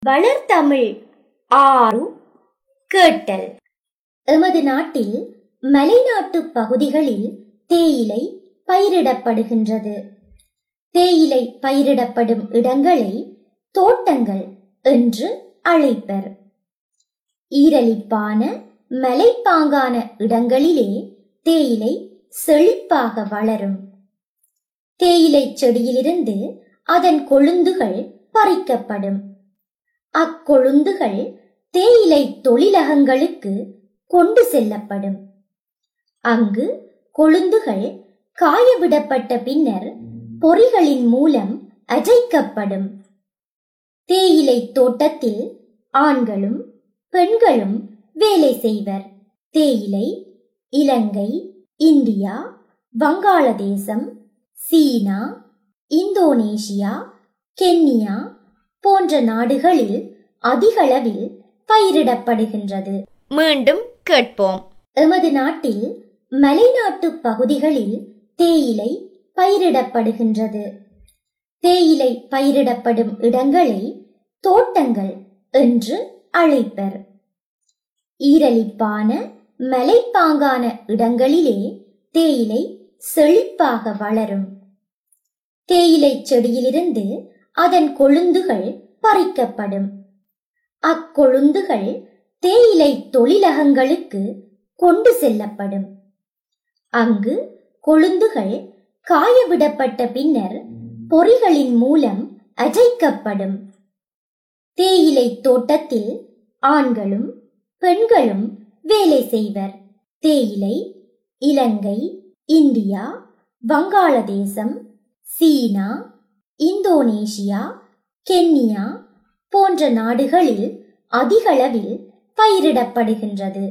வளர்தமிழ் ஆறு கேட்டல். எமது நாட்டில் மலைநாட்டு பகுதிகளில் தேயிலை பயிரிடப்படுகின்றது. தேயிலை பயிரிடப்படும் இடங்களை தோட்டங்கள் என்று அழைப்பர். ஈரலிப்பான மலைப்பாங்கான இடங்களிலே தேயிலை செழிப்பாக வளரும். தேயிலை செடியிலிருந்து அதன் கொழுந்துகள் பறிக்கப்படும். அக்கொழுந்துகள் தேயிலை தொழிலகங்களுக்கு கொண்டு செல்லப்படும். அங்கு கொழுந்துகள் காயவிடப்பட்ட பின்னர் பொறிகளின் மூலம் அஜைக்கப்படும். தேயிலை தோட்டத்தில் ஆண்களும் பெண்களும் வேலை செய்வர். தேயிலை இலங்கை, இந்தியா, வங்காளதேசம், சீனா, இந்தோனேசியா, கென்யா போன்ற நாடுகளில் அதிகளவில் பயிரிடப்படுகின்றது. மீண்டும் கேட்போம். எமது நாட்டில் மலைநாட்டு பகுதிகளில் தேயிலை பயிரிடப்படுகின்றது. தேயிலை பயிரிடப்படும் இடங்களை தோட்டங்கள் என்று அழைப்பர். ஈரலிப்பான மலைப்பாங்கான இடங்களிலே தேயிலை செழிப்பாக வளரும். தேயிலை செடியிலிருந்து அதன் கொழுந்துகள் பறிக்கப்படும். அக்கொழுந்துகள் தேயிலை தொழிலகங்களுக்கு கொண்டு செல்லப்படும். அங்கு கொழுந்துகள் காயவிடப்பட்ட பின்னர் பொறிகளின் மூலம் அஜைக்கப்படும். தேயிலை தோட்டத்தில் ஆண்களும் பெண்களும் வேலை செய்வர். தேயிலை இலங்கை, இந்தியா, வங்காளதேசம், சீனா, இந்தோனேசியா, கென்யா போன்ற நாடுகளில் அதிகளவில் பயிரிடப்படுகின்றது.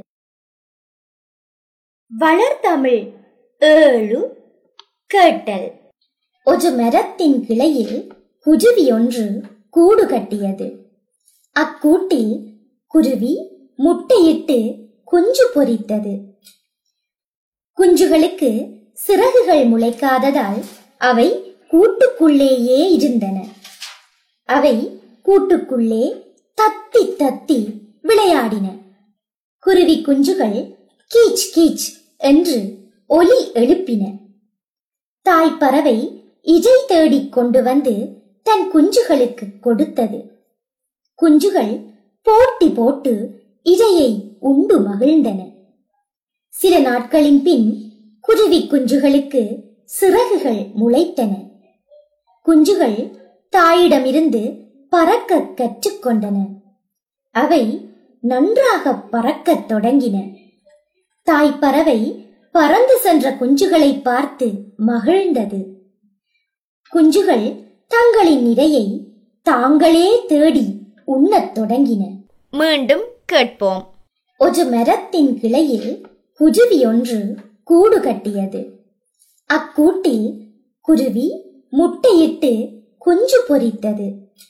வளர்தமிழ் ஏழு கேட்டல். ஒரு மரத்தின் கிளையில் குருவி ஒன்று கூடு கட்டியது. அக்கூட்டில் குருவி முட்டையிட்டு குஞ்சு பொரித்தது. குஞ்சுகளுக்கு சிறகுகள் முளைக்காததால் அவை கூட்டுக்குள்ளேயே இருந்தன. அவை கூட்டுக்குள்ளே தத்தி தத்தி விளையாடின. குருவி குஞ்சுகள் கீச் கீச் என்று ஒலி எழுப்பின. தாய் பறவை இஜை தேடிக் கொண்டு வந்து தன் குஞ்சுகளுக்கு கொடுத்தது. குஞ்சுகள் போட்டி போட்டு இரையை உண்டு மகிழ்ந்தன. சில நாட்களின் பின் குருவி குஞ்சுகளுக்கு சிறகுகள் முளைத்தன. குஞ்சுகள் தாயிடமிருந்து பறக்க கற்றுக்கொண்டன. அவை நன்றாக பறக்கத் தொடங்கின. தாய் பறவை பறந்து சென்ற குஞ்சுகளை பார்த்து மகிழ்ந்தது. குஞ்சுகள் தங்களின் இரையை தாங்களே தேடி உண்ணத் தொடங்கின. மீண்டும் கேட்போம். ஒரு மரத்தின் கிளையில் குருவி ஒன்று கூடு கட்டியது. அக்கூட்டில் குருவி முட்டையிட்டு குஞ்சு பொரித்தது.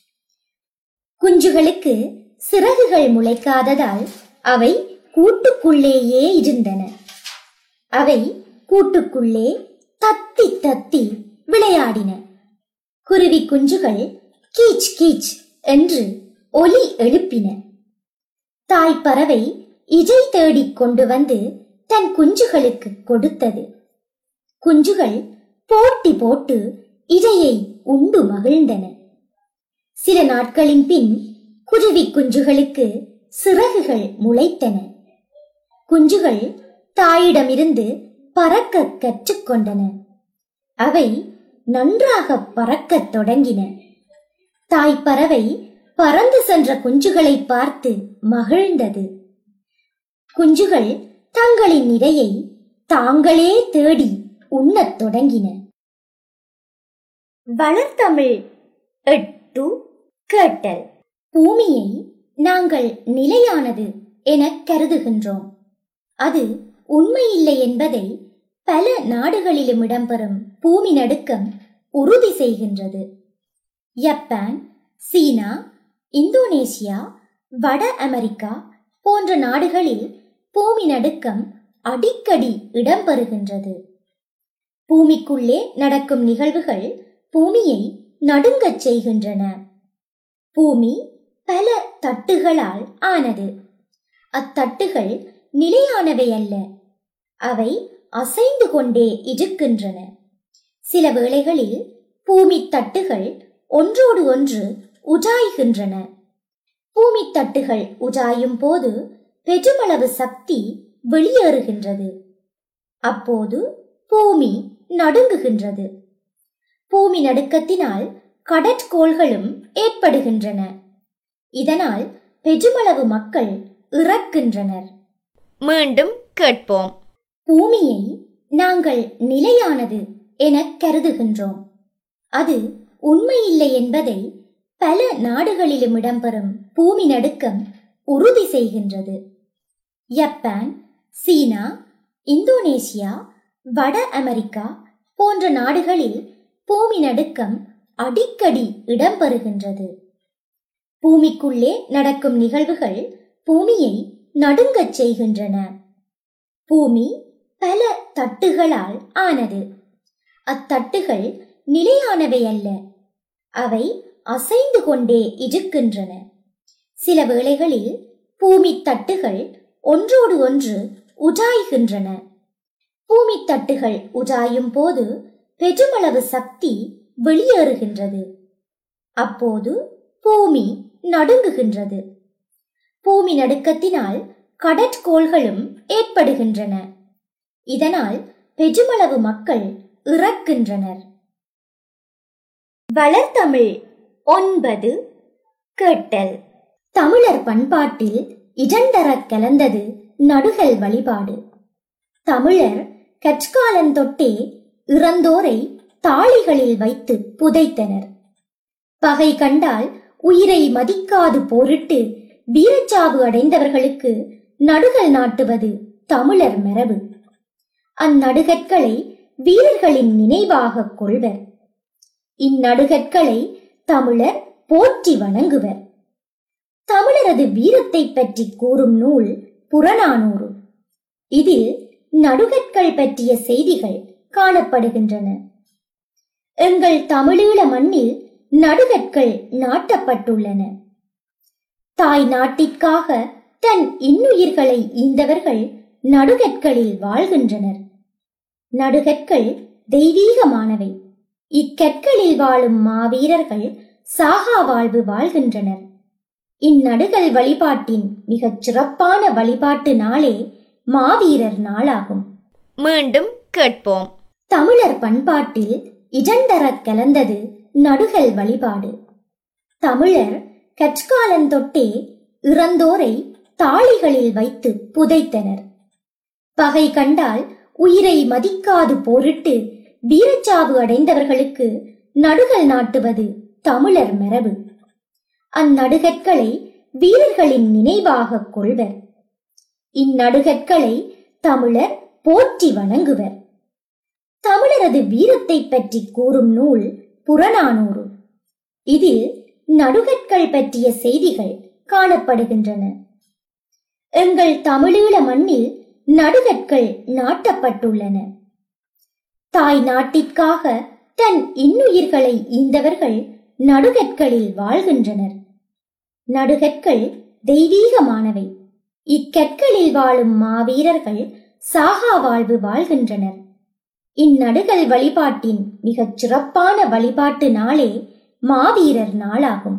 குஞ்சுகளுக்கு சிறகுகள் முளைக்காததால் அவை கூட்டுக்குள்ளேயே இருந்தன. அவை கூட்டுக்குள்ளே தத்தி தத்தி விளையாடின. குருவி குஞ்சுகள் கீச் கீச் என்று ஒலி எழுப்பின. தாய் பறவை இஜை தேடிக் கொண்டு வந்து தன் குஞ்சுகளுக்கு கொடுத்தது. குஞ்சுகள் போட்டி போட்டு இரையை உண்டு மகிழ்ந்தன. சில நாட்களின் பின் குருவி குஞ்சுகளுக்கு சிறகுகள் முளைத்தன. குஞ்சுகள் தாயிடமிருந்து பறக்க கற்றுக்கொண்டன. அவை நன்றாக பறக்கத் தொடங்கின. தாய் பறவை பறந்து சென்ற குஞ்சுகளை பார்த்து மகிழ்ந்தது. குஞ்சுகள் தங்களின் இரையை தாங்களே தேடி உண்ணத் தொடங்கின. வளர்தமிழ் எட்டு கேட்டல். பூமியை நாங்கள் நிலையானது என கருதுகின்றோம். அது உண்மையில்லை என்பதை பல நாடுகளிலும் இடம்பெறும் பூமி நடுக்கம் உறுதி செய்கின்றது. ஜப்பான், சீனா, இந்தோனேசியா, வட அமெரிக்கா போன்ற நாடுகளில் பூமி நடுக்கம் அடிக்கடி இடம்பெறுகின்றது. பூமிக்குள்ளே நடக்கும் நிகழ்வுகள் பூமியை நடுங்கச் செய்கின்றன. பூமி பல தட்டுகளால் ஆனது. அத்தட்டுகள் நிலையானவை அல்ல, அவை அசைந்து கொண்டே இருக்கின்றன. சில வேளைகளில் பூமி தட்டுகள் ஒன்றோடு ஒன்று உஜாய்கின்றன. பூமி தட்டுகள் உஜாயும் போது பெருமளவு சக்தி வெளியேறுகின்றது. அப்போது பூமி நடுங்குகின்றது. பூமி நடுக்கத்தினால் கடற்கோள்களும் ஏற்படுகின்றன. இதனால் பெருமளவு மக்கள் இறக்கின்றனர். மீண்டும் கேட்போம். பூமியை நாங்கள் நிலையானது என கருதுகின்றோம். அது உண்மையில்லை என்பதை பல நாடுகளிலும் இடம்பெறும் பூமி நடுக்கம் உறுதி செய்கின்றது. ஜப்பான், சீனா, இந்தோனேசியா, வட அமெரிக்கா போன்ற நாடுகளில் பூமி நடுக்கம் அடிக்கடி இடம்பெறுகின்றது. பூமிக்குள்ளே நடக்கும் நிகழ்வுகள் பூமியை நடுங்கச் செய்கின்றன. பூமி பல தட்டுகளால் ஆனது. அத்தட்டுகள் நிலையானவை அல்ல, அவை அசைந்து கொண்டே இருக்கின்றன. சில வேளைகளில் பூமி தட்டுகள் ஒன்றோடு ஒன்று உஜாய்கின்றன. பூமி தட்டுகள் உஜாயும் போது பெருமளவு சக்தி வெளியேறுகின்றது. அப்போது பூமி நடுங்குகின்றது. பூமி நடுக்கத்தினால் கடற்கோள்களும் ஏற்படுகின்றன. இதனால் பெருமளவு மக்கள் இறக்கின்றனர். வளர்தமிழ் 9 கேட்டல். தமிழர் பண்பாட்டில் இடந்தர கலந்தது நடுகல் வழிபாடு. தமிழர் கற்காலந்தொட்டே இறந்தோரை தாளிகளில் வைத்து புதைத்தனர். பகை கண்டால் உயிரை மதிக்காது போரிட்டு வீரச்சாவு அடைந்தவர்களுக்கு நடுகல் நாட்டுவது தமிழர் மரபு. அந்நடுகற்களை வீரர்களின் நினைவாக கொள்வர். இந்நடுகற்களை தமிழர் போற்றி வணங்குவர். தமிழரது வீரத்தை பற்றி கூறும் நூல் புறநானூறு. இதில் நடுகற்கள் பற்றிய செய்திகள் காணப்படுகின்றன. எங்கள் தமிழீழ மண்ணில் நடுகற்கள் நாட்டப்பட்டுள்ளன. தாய் நாட்டிற்காக தன் இன்னுயிர்களை ஈந்தவர்கள் நடுகற்களில் வாழ்கின்றனர். நடுகற்கள் தெய்வீகமானவை. இக்கற்களில் வாழும் மாவீரர்கள் சாகா வாழ்வு வாழ்கின்றனர். இந்நடுகல் வழிபாட்டின் மிகச் சிறப்பான வழிபாட்டு நாளே மாவீரர் நாளாகும். மீண்டும் கேட்போம். தமிழர் பண்பாட்டில் இடந்தர கலந்தது நடுகல் வழிபாடு. தமிழர் கற்காலந்தொட்டே இறந்தோரை தாளிகளில் வைத்து புதைத்தனர். பகை கண்டால் உயிரை மதிக்காது போரிட்டு வீரச்சாவு அடைந்தவர்களுக்கு நடுகல் நாட்டுவது தமிழர் மரபு. அந்நடுகற்களை வீரர்களின் நினைவாக கொள்வர். இந்நடுகற்களை தமிழர் போற்றி வணங்குவர். தமிழரது வீரத்தை பற்றி கூறும் நூல் புறநானூறு. இதில் நடுகற்கள் பற்றிய செய்திகள் காணப்படுகின்றன. எங்கள் தமிழீழ மண்ணில் நடுகற்கள் நாட்டப்பட்டுள்ளன. தாய் நாட்டிற்காக தன் இன்னுயிர்களை ஈந்தவர்கள் நடுகற்களில் வாழ்கின்றனர். நடுகற்கள் தெய்வீகமானவை. இக்கற்களில் வாழும் மாவீரர்கள் சாகா வாழ்வு வாழ்கின்றனர். இந்நடுகல் வழிபாட்டின் மிகச் சிறப்பான வழிபாட்டு நாளே மாவீரர் நாளாகும்.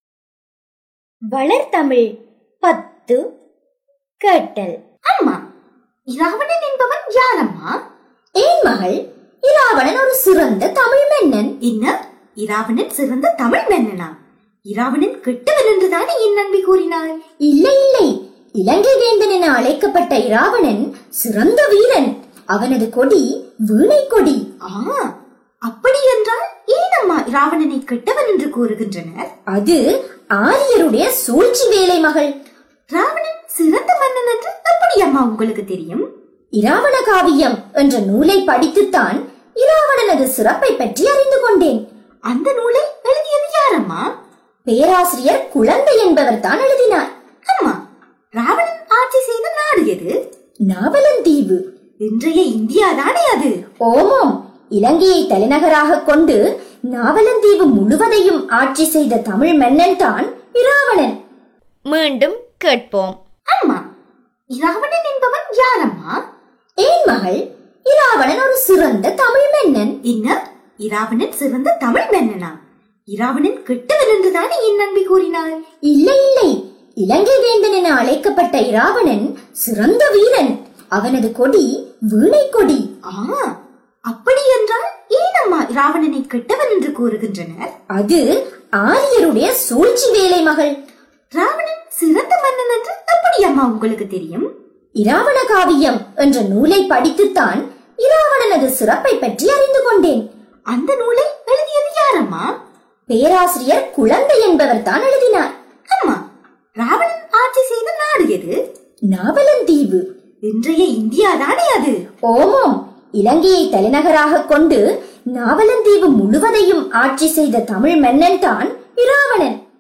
வளர்தமிழ் 10 கேட்டல். அம்மா, இராவணன் என்பவன் யாரம்மா? ஏன் மகள், இராவணன் ஒரு சிறந்த தமிழ் மன்னன். என்ன, இராவணன் சிறந்த தமிழ் மன்னனா? இராவணன் கெட்டவன் என்றுதானே என் நம்பி கூறினாள்? இல்லை இல்லை, இலங்கை வேந்தன் என அழைக்கப்பட்ட இராவணன் சிறந்த வீரன். அவனது கொடி வீணை கொடி. அப்படி என்றால் ஏன் அம்மா இராவணனை கெட்டவன் என்று கூறுகின்றனர்? அது ஆரியருடைய சூழ்ச்சி வேலை மகள். இராவணன் சிறந்த மன்னன் என்று எப்படி அம்மா உங்களுக்கு தெரியும்? இராவண காவியம் என்ற நூலை படித்துத்தான் இராவணனது சிறப்பை பற்றி அறிந்து கொண்டேன். அந்த நூலை எழுதியது யாரம்மா? பேராசிரியர் குழந்தை என்பவர் தான் எழுதினார். அம்மா, ராவணன் ஆட்சி செய்த நாடு எது? நாவலந்தீவு. இன்றைய இந்தியா தானே அது? ஓமாம், இலங்கையை தலைநகராக கொண்டு நாவலந்தீவு முழுவதையும் ஆட்சி செய்த தமிழ் மன்னன் தான் இராவணன். மீண்டும் கேட்போம். அம்மா, இராவணன் என்பவன் யாரம்மா? ஏன் மகள், இராவணன் ஒரு சிறந்த தமிழ் மன்னன். என்ன, இராவணன் சிறந்த தமிழ் மன்னனா? இராவணன் கெட்டவன் என்றுதானே என் நம்பி கூறினார். இல்லை இல்லை, இலங்கை வேந்தன் என அழைக்கப்பட்ட இராவணன் சிறந்த வீரன். அவனது கொடி வீணை கொடி. அப்படி என்றால் ஏன் அம்மா இராவணனை கெட்டவன் என்று கூறுகின்றனர்? அது ஆரியருடைய சூழ்ச்சி வேலை மகள். ராவணன் சிறந்த மன்னன் என்று எப்படி அம்மா உங்களுக்கு தெரியும்? இராவண காவியம் என்ற நூலை படித்துத்தான் இராவணனது சிறப்பை பற்றி அறிந்து கொண்டேன். அந்த நூலை எழுதியது யாரம்மா? பேராசிரியர் குழந்தை என்பவர் தான் எழுதினார். அம்மா, ராவணன் ஆட்சி செய்த நாடு எது? நாவலந்தீவு. இன்றைய இந்தியா தானே அது? ஓமோம், இலங்கையை தலைநகராக கொண்டு நாவலந்தீவு முழுவதையும் ஆட்சி செய்த தமிழ் மன்னன் தான் இராவணன்.